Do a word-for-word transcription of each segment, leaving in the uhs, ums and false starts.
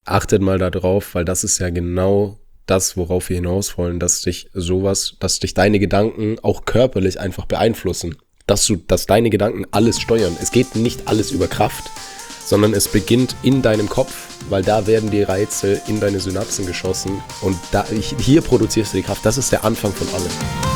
achtet mal da drauf, weil das ist ja genau das, worauf wir hinaus wollen, dass dich sowas, dass dich deine Gedanken auch körperlich einfach beeinflussen. Dass du, dass deine Gedanken alles steuern. Es geht nicht alles über Kraft, sondern es beginnt in deinem Kopf, weil da werden die Reize in deine Synapsen geschossen und da, hier produzierst du die Kraft. Das ist der Anfang von allem.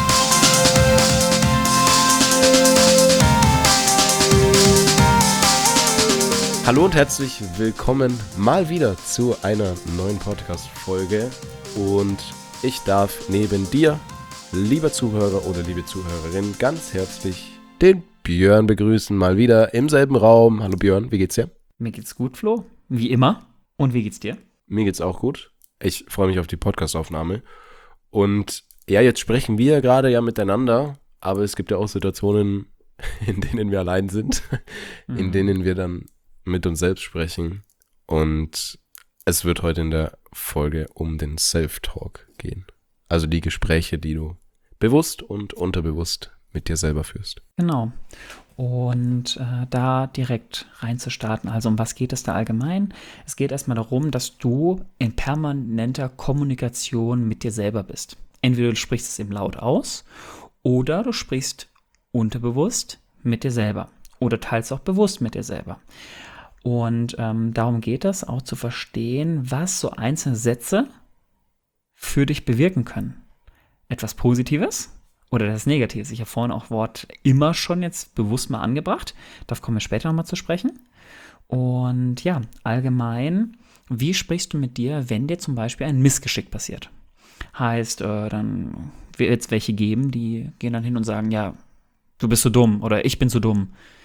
Hallo und herzlich willkommen mal wieder zu einer neuen Podcast-Folge und ich darf neben dir, lieber Zuhörer oder liebe Zuhörerin, ganz herzlich den Björn begrüßen, mal wieder im selben Raum. Hallo Björn, wie geht's dir? Mir geht's gut, Flo, wie immer. Und wie geht's dir? Mir geht's auch gut. Ich freue mich auf die Podcast-Aufnahme. Und ja, jetzt sprechen wir ja gerade ja miteinander, aber es gibt ja auch Situationen, in denen wir allein sind, mhm. in denen wir dann mit uns selbst sprechen. Und es wird heute in der Folge um den Self-Talk gehen. Also die Gespräche, die du bewusst und unterbewusst mit dir selber führst. Genau. Und äh, da direkt reinzustarten. Also um was geht es da allgemein? Es geht erstmal darum, dass du in permanenter Kommunikation mit dir selber bist. Entweder du sprichst es eben laut aus oder du sprichst unterbewusst mit dir selber oder teilst auch bewusst mit dir selber. Und ähm, darum geht es auch zu verstehen, was so einzelne Sätze für dich bewirken können. Etwas Positives oder das Negatives. Ich habe vorhin auch Wort immer schon jetzt bewusst mal angebracht. Darauf kommen wir später nochmal zu sprechen. Und ja, allgemein, wie sprichst du mit dir, wenn dir zum Beispiel ein Missgeschick passiert? Heißt, äh, dann wird es welche geben, die gehen dann hin und sagen, ja, du bist so dumm oder ich bin so dumm.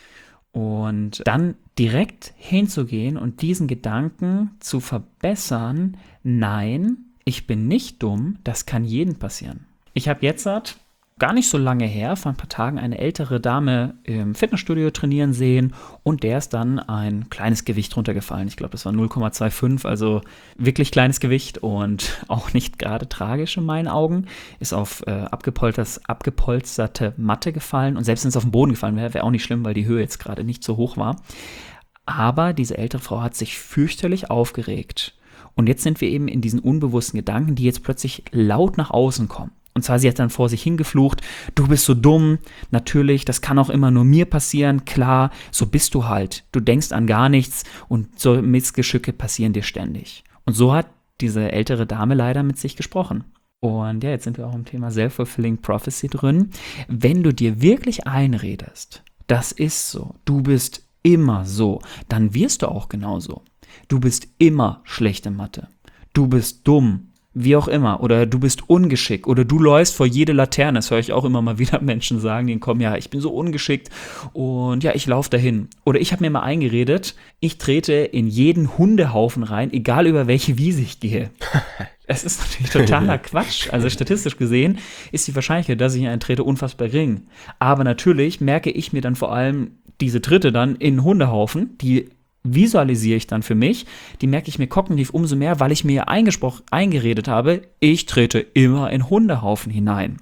Und dann direkt hinzugehen und diesen Gedanken zu verbessern, nein, ich bin nicht dumm, das kann jedem passieren. Ich habe jetzt gar nicht so lange her, vor ein paar Tagen, eine ältere Dame im Fitnessstudio trainieren sehen und der ist dann ein kleines Gewicht runtergefallen. Ich glaube, das war null Komma fünfundzwanzig, also wirklich kleines Gewicht und auch nicht gerade tragisch in meinen Augen. Ist auf äh, abgepolsterte Matte gefallen und selbst wenn es auf den Boden gefallen wäre, wäre auch nicht schlimm, weil die Höhe jetzt gerade nicht so hoch war. Aber diese ältere Frau hat sich fürchterlich aufgeregt. Und jetzt sind wir eben in diesen unbewussten Gedanken, die jetzt plötzlich laut nach außen kommen. Und zwar, sie hat dann vor sich hingeflucht, du bist so dumm, natürlich, das kann auch immer nur mir passieren, klar, so bist du halt. Du denkst an gar nichts und so Missgeschicke passieren dir ständig. Und so hat diese ältere Dame leider mit sich gesprochen. Und ja, jetzt sind wir auch im Thema Self-Fulfilling Prophecy drin. Wenn du dir wirklich einredest, das ist so, du bist immer so, dann wirst du auch genauso. Du bist immer schlechte Mathe. Du bist dumm. Wie auch immer, oder du bist ungeschickt, oder du läufst vor jede Laterne, das höre ich auch immer mal wieder Menschen sagen, die kommen, ja, ich bin so ungeschickt und ja, ich laufe dahin. Oder ich habe mir mal eingeredet, ich trete in jeden Hundehaufen rein, egal über welche Wiese ich gehe. Es ist natürlich totaler Quatsch. Also statistisch gesehen ist die Wahrscheinlichkeit, dass ich in einen trete, unfassbar gering. Aber natürlich merke ich mir dann vor allem diese Tritte dann in Hundehaufen, die visualisiere ich dann für mich, die merke ich mir kognitiv umso mehr, weil ich mir eingesprochen, eingeredet habe, ich trete immer in Hundehaufen hinein.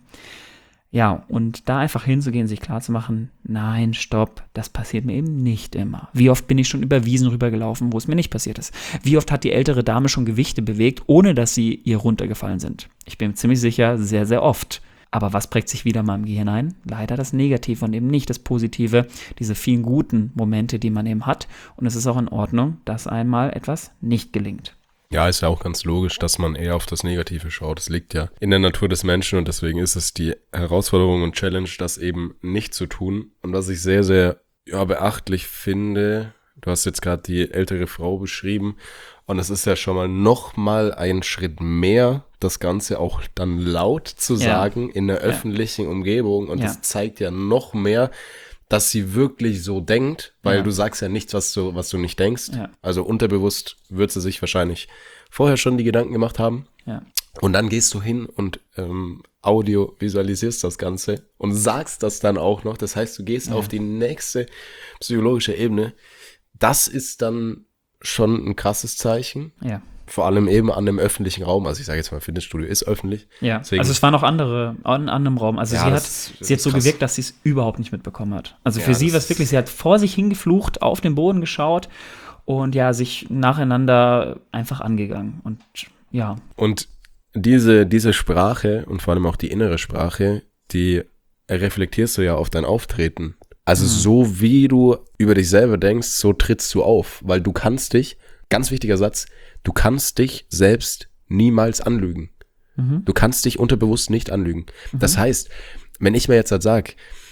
Ja, und da einfach hinzugehen, sich klarzumachen, nein, stopp, das passiert mir eben nicht immer. Wie oft bin ich schon über Wiesen rübergelaufen, wo es mir nicht passiert ist? Wie oft hat die ältere Dame schon Gewichte bewegt, ohne dass sie ihr runtergefallen sind? Ich bin ziemlich sicher, sehr, sehr oft. Aber was prägt sich wieder mal im Gehirn ein? Leider das Negative und eben nicht das Positive, diese vielen guten Momente, die man eben hat. Und es ist auch in Ordnung, dass einmal etwas nicht gelingt. Ja, ist ja auch ganz logisch, dass man eher auf das Negative schaut. Das liegt ja in der Natur des Menschen und deswegen ist es die Herausforderung und Challenge, das eben nicht zu tun. Und was ich sehr, sehr ja, beachtlich finde, du hast jetzt gerade die ältere Frau beschrieben und es ist ja schon mal noch mal ein Schritt mehr, das Ganze auch dann laut zu sagen ja. in der öffentlichen ja. Umgebung und ja. das zeigt ja noch mehr, dass sie wirklich so denkt, weil ja. du sagst ja nichts, was du, was du nicht denkst. Ja. Also unterbewusst wird sie sich wahrscheinlich vorher schon die Gedanken gemacht haben. Ja. Und dann gehst du hin und ähm, Audio visualisierst das Ganze und sagst das dann auch noch. Das heißt, du gehst ja. auf die nächste psychologische Ebene. Das ist dann schon ein krasses Zeichen. Ja. Vor allem eben an dem öffentlichen Raum. Also ich sage jetzt mal, Fitnessstudio ist öffentlich. Ja, deswegen, also es waren noch andere an anderem Raum. Also ja, sie hat, das, sie hat so krass. gewirkt, dass sie es überhaupt nicht mitbekommen hat. Also für ja, sie war es wirklich, sie hat vor sich hingeflucht, auf den Boden geschaut und ja, sich nacheinander einfach angegangen und ja. Und diese, diese Sprache und vor allem auch die innere Sprache, die reflektierst du ja auf dein Auftreten. Also mhm. so wie du über dich selber denkst, so trittst du auf, weil du kannst dich, ganz wichtiger Satz, du kannst dich selbst niemals anlügen. Mhm. Du kannst dich unterbewusst nicht anlügen. Mhm. Das heißt, wenn ich mir jetzt halt sage,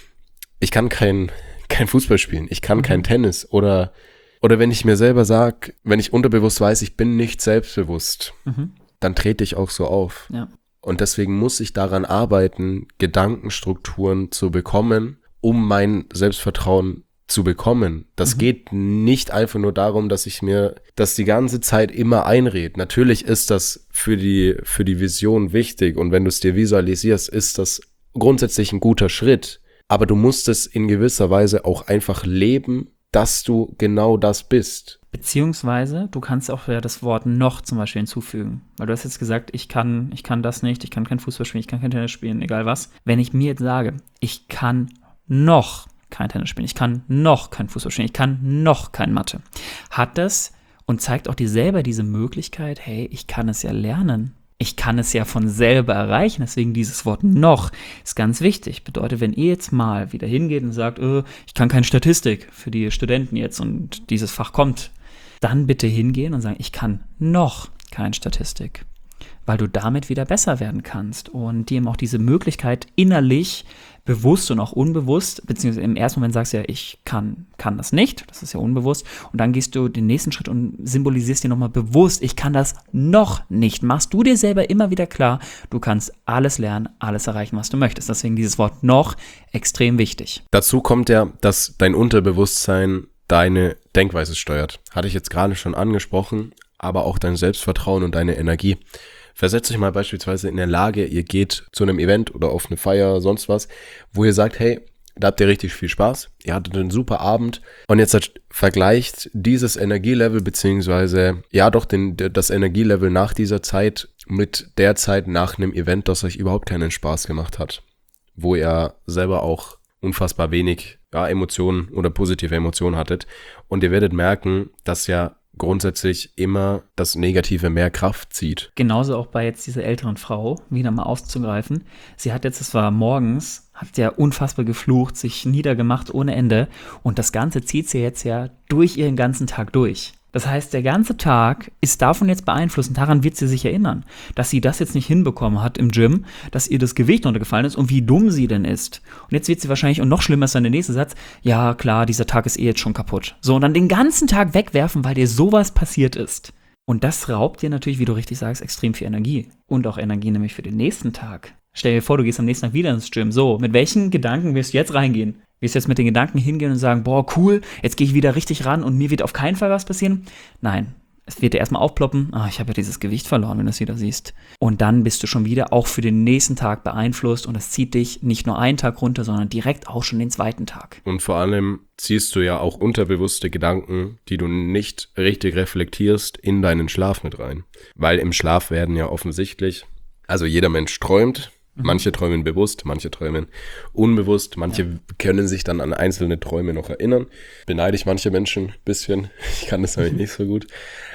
ich kann kein, kein Fußball spielen, ich kann mhm. kein Tennis oder, oder wenn ich mir selber sage, wenn ich unterbewusst weiß, ich bin nicht selbstbewusst, mhm. dann trete ich auch so auf. Ja. Und deswegen muss ich daran arbeiten, Gedankenstrukturen zu bekommen, um mein Selbstvertrauen zu bekommen. Das mhm. geht nicht einfach nur darum, dass ich mir das die ganze Zeit immer einrede. Natürlich ist das für die, für die Vision wichtig und wenn du es dir visualisierst, ist das grundsätzlich ein guter Schritt. Aber du musst es in gewisser Weise auch einfach leben, dass du genau das bist. Beziehungsweise, du kannst auch ja das Wort noch zum Beispiel hinzufügen. Weil du hast jetzt gesagt, ich kann, ich kann das nicht, ich kann kein Fußball spielen, ich kann kein Tennis spielen, egal was. Wenn ich mir jetzt sage, ich kann noch kein Tennis spielen, ich kann noch kein Fußball spielen, ich kann noch kein Mathe, hat das und zeigt auch dir selber diese Möglichkeit, hey, ich kann es ja lernen. Ich kann es ja von selber erreichen, deswegen dieses Wort noch ist ganz wichtig. Bedeutet, wenn ihr jetzt mal wieder hingeht und sagt, äh, ich kann keine Statistik für die Studenten jetzt und dieses Fach kommt, dann bitte hingehen und sagen, ich kann noch keine Statistik, weil du damit wieder besser werden kannst und dir eben auch diese Möglichkeit innerlich, bewusst und auch unbewusst, beziehungsweise im ersten Moment sagst du ja, ich kann, kann das nicht, das ist ja unbewusst und dann gehst du den nächsten Schritt und symbolisierst dir nochmal bewusst, ich kann das noch nicht, machst du dir selber immer wieder klar, du kannst alles lernen, alles erreichen, was du möchtest, deswegen dieses Wort noch extrem wichtig. Dazu kommt ja, dass dein Unterbewusstsein deine Denkweise steuert, hatte ich jetzt gerade schon angesprochen, aber auch dein Selbstvertrauen und deine Energie. Versetzt euch mal beispielsweise in der Lage, ihr geht zu einem Event oder auf eine Feier, sonst was, wo ihr sagt, hey, da habt ihr richtig viel Spaß, ihr hattet einen super Abend und jetzt halt vergleicht dieses Energielevel beziehungsweise, ja doch, den, das Energielevel nach dieser Zeit mit der Zeit nach einem Event, das euch überhaupt keinen Spaß gemacht hat, wo ihr selber auch unfassbar wenig ja, Emotionen oder positive Emotionen hattet und ihr werdet merken, dass ja grundsätzlich immer das Negative mehr Kraft zieht. Genauso auch bei jetzt dieser älteren Frau, wieder mal aufzugreifen. Sie hat jetzt, es war morgens, hat ja unfassbar geflucht, sich niedergemacht ohne Ende und das Ganze zieht sie jetzt ja durch ihren ganzen Tag durch. Das heißt, der ganze Tag ist davon jetzt beeinflusst und daran wird sie sich erinnern, dass sie das jetzt nicht hinbekommen hat im Gym, dass ihr das Gewicht runtergefallen ist und wie dumm sie denn ist. Und jetzt wird sie wahrscheinlich, und noch schlimmer ist dann der nächste Satz, ja klar, dieser Tag ist eh jetzt schon kaputt. So, und dann den ganzen Tag wegwerfen, weil dir sowas passiert ist. Und das raubt dir natürlich, wie du richtig sagst, extrem viel Energie. Und auch Energie nämlich für den nächsten Tag. Stell dir vor, du gehst am nächsten Tag wieder ins Gym. So, mit welchen Gedanken wirst du jetzt reingehen? Wirst du jetzt mit den Gedanken hingehen und sagen, boah, cool, jetzt gehe ich wieder richtig ran und mir wird auf keinen Fall was passieren? Nein, es wird dir erstmal aufploppen, ah, ich habe ja dieses Gewicht verloren, wenn du es wieder siehst. Und dann bist du schon wieder auch für den nächsten Tag beeinflusst und es zieht dich nicht nur einen Tag runter, sondern direkt auch schon den zweiten Tag. Und vor allem ziehst du ja auch unterbewusste Gedanken, die du nicht richtig reflektierst, in deinen Schlaf mit rein. Weil im Schlaf werden ja offensichtlich, also jeder Mensch träumt, manche träumen bewusst, manche träumen unbewusst, manche ja. können sich dann an einzelne Träume noch erinnern. Beneide ich manche Menschen ein bisschen, ich kann das nämlich nicht so gut.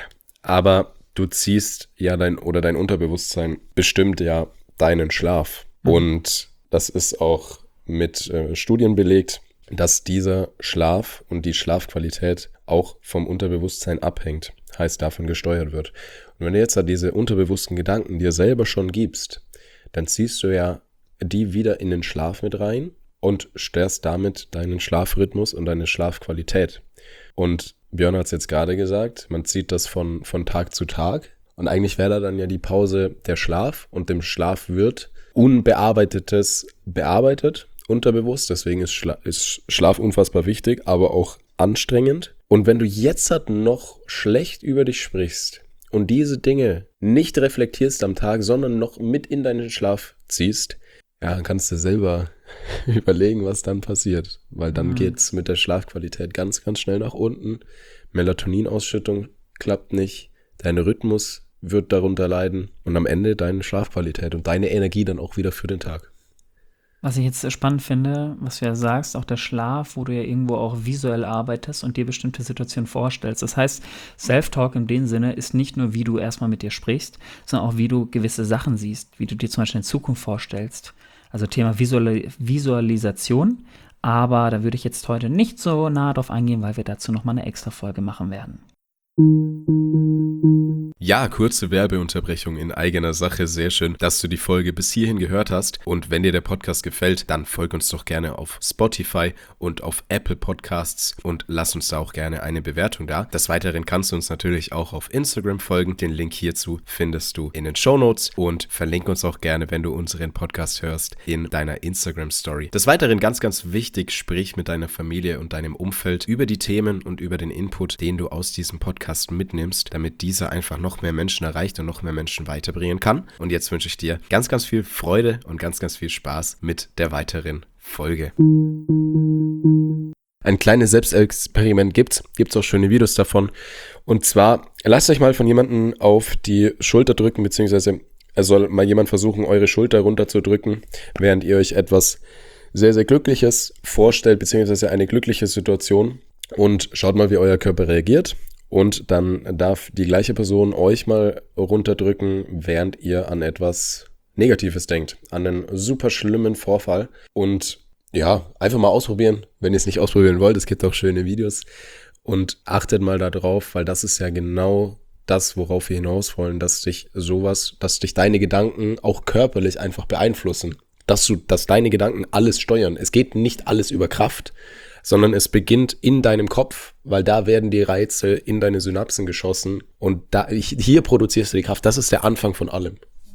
Aber du ziehst ja dein, oder dein Unterbewusstsein bestimmt ja deinen Schlaf. Mhm. Und das ist auch mit äh, Studien belegt, dass dieser Schlaf und die Schlafqualität auch vom Unterbewusstsein abhängt, heißt davon gesteuert wird. Und wenn du jetzt da diese unterbewussten Gedanken dir selber schon gibst, dann ziehst du ja die wieder in den Schlaf mit rein und störst damit deinen Schlafrhythmus und deine Schlafqualität. Und Björn hat es jetzt gerade gesagt, man zieht das von, von Tag zu Tag und eigentlich wäre da dann ja die Pause der Schlaf und dem Schlaf wird Unbearbeitetes bearbeitet, unterbewusst, deswegen ist, Schla- ist Schlaf unfassbar wichtig, aber auch anstrengend. Und wenn du jetzt halt noch schlecht über dich sprichst, und diese Dinge nicht reflektierst am Tag, sondern noch mit in deinen Schlaf ziehst, ja, dann kannst du selber überlegen, was dann passiert. Weil dann mhm. geht's mit der Schlafqualität ganz, ganz schnell nach unten. Melatoninausschüttung klappt nicht. Dein Rhythmus wird darunter leiden. Und am Ende deine Schlafqualität und deine Energie dann auch wieder für den Tag. Was ich jetzt spannend finde, was du ja sagst, auch der Schlaf, wo du ja irgendwo auch visuell arbeitest und dir bestimmte Situationen vorstellst. Das heißt, Self-Talk in dem Sinne ist nicht nur, wie du erstmal mit dir sprichst, sondern auch, wie du gewisse Sachen siehst, wie du dir zum Beispiel in Zukunft vorstellst. Also Thema Visual- Visualisation, aber da würde ich jetzt heute nicht so nah drauf eingehen, weil wir dazu nochmal eine extra Folge machen werden. Ja, kurze Werbeunterbrechung in eigener Sache. Sehr schön, dass du die Folge bis hierhin gehört hast. Und wenn dir der Podcast gefällt, dann folg uns doch gerne auf Spotify und auf Apple Podcasts und lass uns da auch gerne eine Bewertung da. Des Weiteren kannst du uns natürlich auch auf Instagram folgen. Den Link hierzu findest du in den Shownotes und verlink uns auch gerne, wenn du unseren Podcast hörst, in deiner Instagram-Story. Des Weiteren ganz, ganz wichtig, sprich mit deiner Familie und deinem Umfeld über die Themen und über den Input, den du aus diesem Podcast mitnimmst, damit dieser einfach noch noch mehr Menschen erreicht und noch mehr Menschen weiterbringen kann. Und jetzt wünsche ich dir ganz, ganz viel Freude und ganz, ganz viel Spaß mit der weiteren Folge. Ein kleines Selbstexperiment gibt's, gibt's auch schöne Videos davon. Und zwar, lasst euch mal von jemandem auf die Schulter drücken, beziehungsweise er soll mal jemand versuchen, eure Schulter runterzudrücken, während ihr euch etwas sehr, sehr Glückliches vorstellt, beziehungsweise eine glückliche Situation. Und schaut mal, wie euer Körper reagiert. Und dann darf die gleiche Person euch mal runterdrücken, während ihr an etwas Negatives denkt, an einen super schlimmen Vorfall. Und ja, einfach mal ausprobieren, wenn ihr es nicht ausprobieren wollt. Es gibt auch schöne Videos. Und achtet mal da drauf, weil das ist ja genau das, worauf wir hinaus wollen, dass dich sowas, dass dich deine Gedanken auch körperlich einfach beeinflussen. Dass du, dass deine Gedanken alles steuern. Es geht nicht alles über Kraft, sondern es beginnt in deinem Kopf, weil da werden die Reize in deine Synapsen geschossen und da, hier produzierst du die Kraft. Das ist der Anfang von allem.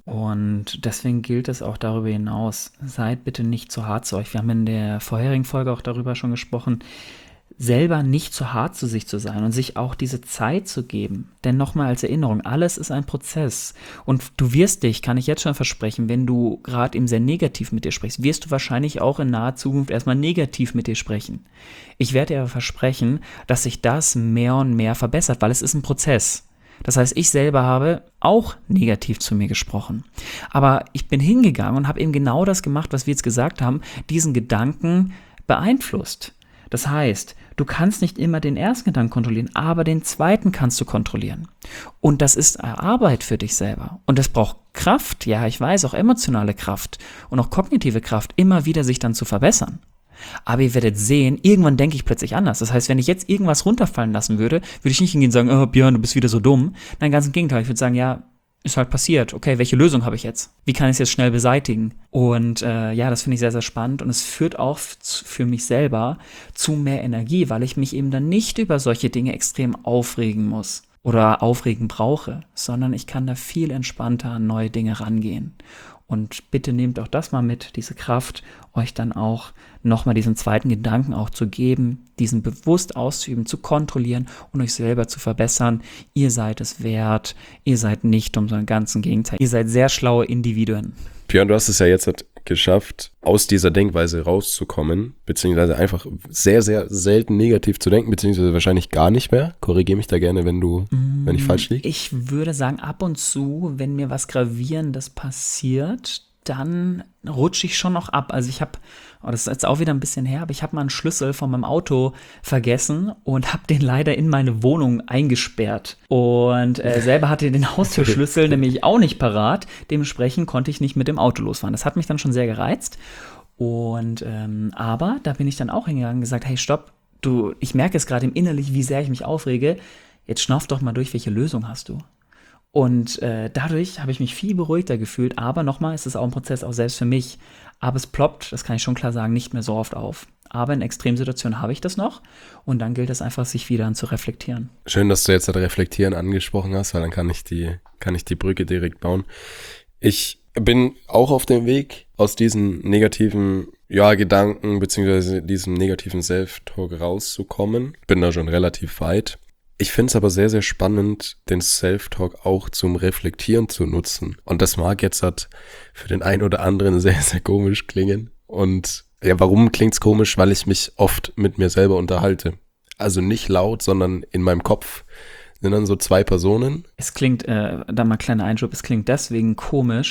Und deswegen gilt es auch darüber hinaus, seid bitte nicht zu hart zu euch. Wir haben in der vorherigen Folge auch darüber schon gesprochen, selber nicht zu hart zu sich zu sein und sich auch diese Zeit zu geben. Denn nochmal als Erinnerung, alles ist ein Prozess. Und du wirst dich, kann ich jetzt schon versprechen, wenn du gerade eben sehr negativ mit dir sprichst, wirst du wahrscheinlich auch in naher Zukunft erstmal negativ mit dir sprechen. Ich werde dir aber versprechen, dass sich das mehr und mehr verbessert, weil es ist ein Prozess. Das heißt, ich selber habe auch negativ zu mir gesprochen. Aber ich bin hingegangen und habe eben genau das gemacht, was wir jetzt gesagt haben, diesen Gedanken beeinflusst. Das heißt, du kannst nicht immer den ersten Gedanken kontrollieren, aber den zweiten kannst du kontrollieren. Und das ist Arbeit für dich selber. Und das braucht Kraft, ja, ich weiß, auch emotionale Kraft und auch kognitive Kraft, immer wieder sich dann zu verbessern. Aber ihr werdet sehen, irgendwann denke ich plötzlich anders. Das heißt, wenn ich jetzt irgendwas runterfallen lassen würde, würde ich nicht hingehen und sagen, oh Björn, du bist wieder so dumm. Nein, ganz im Gegenteil, ich würde sagen, ja, ist halt passiert. Okay, welche Lösung habe ich jetzt? Wie kann ich es jetzt schnell beseitigen? Und äh, ja, das finde ich sehr, sehr spannend und es führt auch f- für mich selber zu mehr Energie, weil ich mich eben dann nicht über solche Dinge extrem aufregen muss oder aufregen brauche, sondern ich kann da viel entspannter an neue Dinge rangehen. Und bitte nehmt auch das mal mit, diese Kraft, euch dann auch nochmal diesen zweiten Gedanken auch zu geben, diesen bewusst auszuüben, zu kontrollieren und euch selber zu verbessern. Ihr seid es wert, ihr seid nicht um so einen ganzen Gegenteil. Ihr seid sehr schlaue Individuen. Björn, du hast es ja jetzt halt geschafft, aus dieser Denkweise rauszukommen, beziehungsweise einfach sehr, sehr selten negativ zu denken, beziehungsweise wahrscheinlich gar nicht mehr. Korrigiere mich da gerne, wenn du, mm, wenn ich falsch liege. Ich würde sagen, ab und zu, wenn mir was Gravierendes passiert, dann rutsche ich schon noch ab. Also ich habe, oh, das ist jetzt auch wieder ein bisschen her, aber ich habe mal einen Schlüssel von meinem Auto vergessen und habe den leider in meine Wohnung eingesperrt. Und äh, selber hatte den Haustürschlüssel nämlich auch nicht parat. Dementsprechend konnte ich nicht mit dem Auto losfahren. Das hat mich dann schon sehr gereizt. Und ähm, aber da bin ich dann auch hingegangen und gesagt, hey, stopp, du, ich merke es gerade im Innerlich, wie sehr ich mich aufrege. Jetzt schnauf doch mal durch, welche Lösung hast du? Und äh, dadurch habe ich mich viel beruhigter gefühlt. Aber nochmal, es ist auch ein Prozess, auch selbst für mich. Aber es ploppt, das kann ich schon klar sagen, nicht mehr so oft auf. Aber in Extremsituationen habe ich das noch. Und dann gilt es einfach, sich wieder an zu reflektieren. Schön, dass du jetzt das Reflektieren angesprochen hast, weil dann kann ich die, kann ich die Brücke direkt bauen. Ich bin auch auf dem Weg, aus diesen negativen ja, Gedanken beziehungsweise diesem negativen Self-Talk rauszukommen. Bin da schon relativ weit. Ich finde es aber sehr, sehr spannend, den Self-Talk auch zum Reflektieren zu nutzen. Und das mag jetzt halt für den einen oder anderen sehr, sehr komisch klingen. Und ja, warum klingt's komisch? Weil ich mich oft mit mir selber unterhalte. Also nicht laut, sondern in meinem Kopf sind dann so zwei Personen. Es klingt, äh, da mal kleiner Einschub, es klingt deswegen komisch,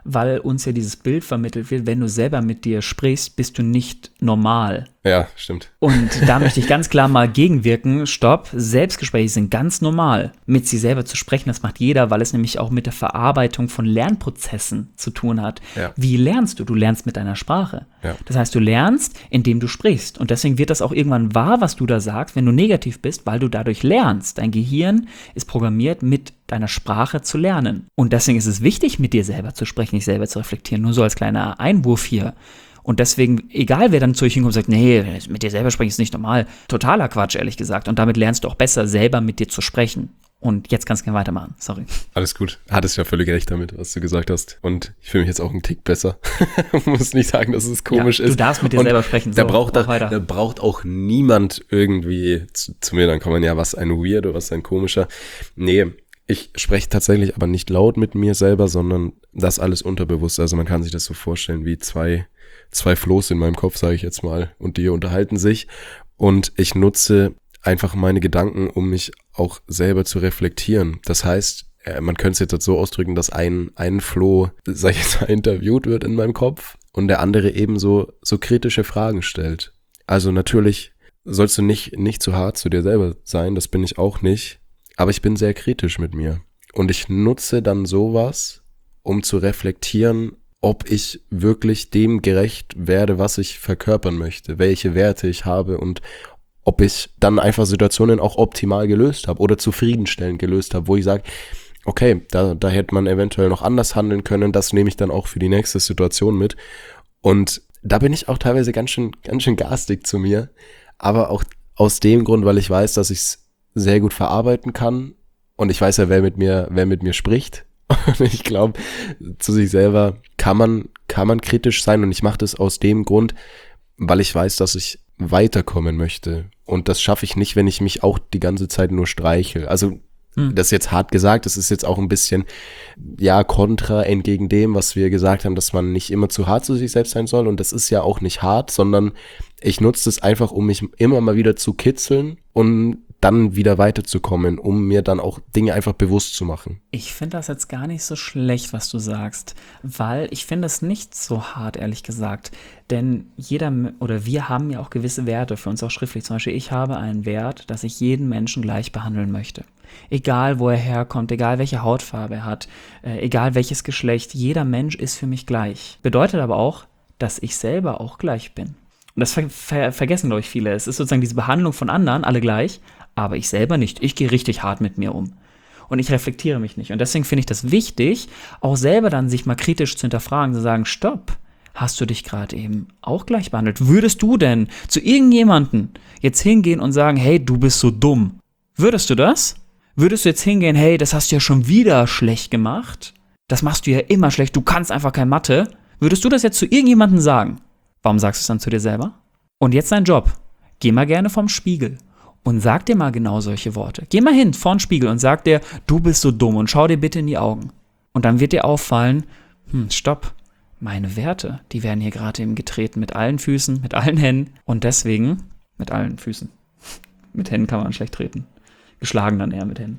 weil uns ja dieses Bild vermittelt wird, wenn du selber mit dir sprichst, bist du nicht normal. Ja, stimmt. Und da möchte ich ganz klar mal gegenwirken, stopp, Selbstgespräche sind ganz normal. Mit sich selber zu sprechen, das macht jeder, weil es nämlich auch mit der Verarbeitung von Lernprozessen zu tun hat. Ja. Wie lernst du? Du lernst mit deiner Sprache. Ja. Das heißt, du lernst, indem du sprichst. Und deswegen wird das auch irgendwann wahr, was du da sagst, wenn du negativ bist, weil du dadurch lernst. Dein Gehirn ist programmiert, mit deiner Sprache zu lernen. Und deswegen ist es wichtig, mit dir selber zu sprechen, dich selber zu reflektieren. Nur so als kleiner Einwurf hier. Und deswegen, egal wer dann zu euch hinkommt und sagt, nee, mit dir selber sprechen ist nicht normal. Totaler Quatsch, ehrlich gesagt. Und damit lernst du auch besser, selber mit dir zu sprechen. Und jetzt kannst du gerne weitermachen. Sorry. Alles gut. Hattest ja völlig recht damit, was du gesagt hast. Und ich fühle mich jetzt auch einen Tick besser. Muss nicht sagen, dass es komisch ja, ist. Du darfst mit dir und selber sprechen. So, da, braucht da, weiter. da braucht auch niemand irgendwie zu, zu mir dann kommen, ja, was ein Weirdo, was ein komischer. Nee, ich spreche tatsächlich aber nicht laut mit mir selber, sondern das alles unterbewusst. Also man kann sich das so vorstellen wie zwei zwei Floß in meinem Kopf, sage ich jetzt mal, und die unterhalten sich und ich nutze einfach meine Gedanken, um mich auch selber zu reflektieren. Das heißt, man könnte es jetzt so ausdrücken, dass ein, ein Floh, sag ich jetzt mal, interviewt wird in meinem Kopf und der andere eben so, so kritische Fragen stellt. Also natürlich sollst du nicht, nicht zu hart zu dir selber sein, das bin ich auch nicht, aber ich bin sehr kritisch mit mir und ich nutze dann sowas, um zu reflektieren, ob ich wirklich dem gerecht werde, was ich verkörpern möchte, welche Werte ich habe und ob ich dann einfach Situationen auch optimal gelöst habe oder zufriedenstellend gelöst habe, wo ich sage, okay, da, da hätte man eventuell noch anders handeln können, das nehme ich dann auch für die nächste Situation mit. Und da bin ich auch teilweise ganz schön, ganz schön garstig zu mir, aber auch aus dem Grund, weil ich weiß, dass ich es sehr gut verarbeiten kann und ich weiß ja, wer mit mir, wer mit mir spricht. Und ich glaube, zu sich selber kann man, kann man kritisch sein und ich mache das aus dem Grund, weil ich weiß, dass ich weiterkommen möchte. Und das schaffe ich nicht, wenn ich mich auch die ganze Zeit nur streichel. Also hm. das ist jetzt hart gesagt, das ist jetzt auch ein bisschen, ja, kontra entgegen dem, was wir gesagt haben, dass man nicht immer zu hart zu sich selbst sein soll. Und das ist ja auch nicht hart, sondern ich nutze es einfach, um mich immer mal wieder zu kitzeln und dann wieder weiterzukommen, um mir dann auch Dinge einfach bewusst zu machen. Ich finde das jetzt gar nicht so schlecht, was du sagst, weil ich finde es nicht so hart, ehrlich gesagt, denn jeder oder wir haben ja auch gewisse Werte, für uns auch schriftlich. Zum Beispiel, ich habe einen Wert, dass ich jeden Menschen gleich behandeln möchte. Egal, wo er herkommt, egal, welche Hautfarbe er hat, äh, egal, welches Geschlecht, jeder Mensch ist für mich gleich. Bedeutet aber auch, dass ich selber auch gleich bin. Und das ver- ver- vergessen, glaube ich, viele. Es ist sozusagen diese Behandlung von anderen, alle gleich, aber ich selber nicht. Ich gehe richtig hart mit mir um. Und ich reflektiere mich nicht. Und deswegen finde ich das wichtig, auch selber dann sich mal kritisch zu hinterfragen, zu sagen, stopp, hast du dich gerade eben auch gleich behandelt? Würdest du denn zu irgendjemandem jetzt hingehen und sagen, hey, du bist so dumm? Würdest du das? Würdest du jetzt hingehen, hey, das hast du ja schon wieder schlecht gemacht? Das machst du ja immer schlecht, du kannst einfach kein Mathe. Würdest du das jetzt zu irgendjemandem sagen? Warum sagst du es dann zu dir selber? Und jetzt dein Job. Geh mal gerne vorm Spiegel und sag dir mal genau solche Worte. Geh mal hin vor den Spiegel und sag dir, du bist so dumm und schau dir bitte in die Augen. Und dann wird dir auffallen, hm, stopp, meine Werte, die werden hier gerade eben getreten mit allen Füßen, mit allen Händen und deswegen mit allen Füßen. Mit Händen kann man schlecht treten. Geschlagen dann eher mit Händen.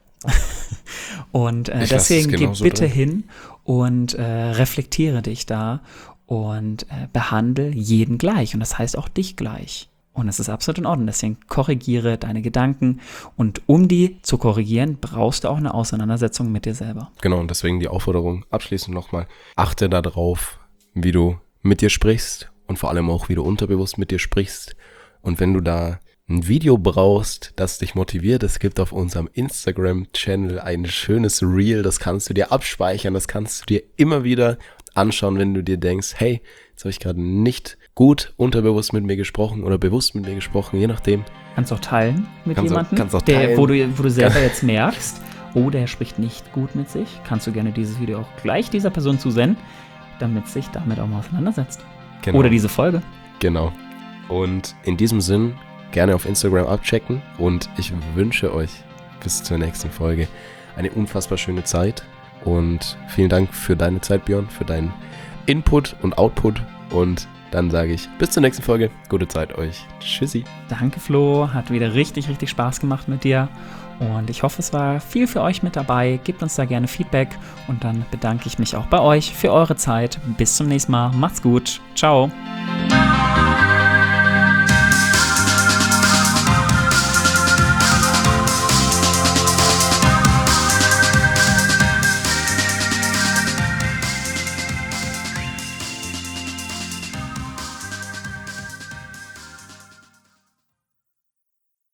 Und äh, deswegen geh bitte drin. hin und äh, reflektiere dich da und äh, behandle jeden gleich. Und das heißt auch dich gleich. Und das ist absolut in Ordnung. Deswegen korrigiere deine Gedanken. Und um die zu korrigieren, brauchst du auch eine Auseinandersetzung mit dir selber. Genau, und deswegen die Aufforderung abschließend nochmal. Achte darauf, wie du mit dir sprichst und vor allem auch, wie du unterbewusst mit dir sprichst. Und wenn du da ein Video brauchst, das dich motiviert, es gibt auf unserem Instagram-Channel ein schönes Reel, das kannst du dir abspeichern, das kannst du dir immer wieder anschauen, wenn du dir denkst, hey, jetzt habe ich gerade nicht gut unterbewusst mit mir gesprochen oder bewusst mit mir gesprochen, je nachdem. Kannst auch teilen mit kannst jemandem, auch, kannst auch der, teilen. Wo, du, wo du selber jetzt merkst, oh, der spricht nicht gut mit sich, kannst du gerne dieses Video auch gleich dieser Person zusenden, damit sich damit auch mal auseinandersetzt. Genau. Oder diese Folge. Genau. Und in diesem Sinn gerne auf Instagram abchecken und ich wünsche euch bis zur nächsten Folge eine unfassbar schöne Zeit und vielen Dank für deine Zeit, Björn, für deinen Input und Output und Dann sage ich bis zur nächsten Folge. Gute Zeit euch. Tschüssi. Danke, Flo. Hat wieder richtig, richtig Spaß gemacht mit dir. Und ich hoffe, es war viel für euch mit dabei. Gebt uns da gerne Feedback. Und dann bedanke ich mich auch bei euch für eure Zeit. Bis zum nächsten Mal. Macht's gut. Ciao.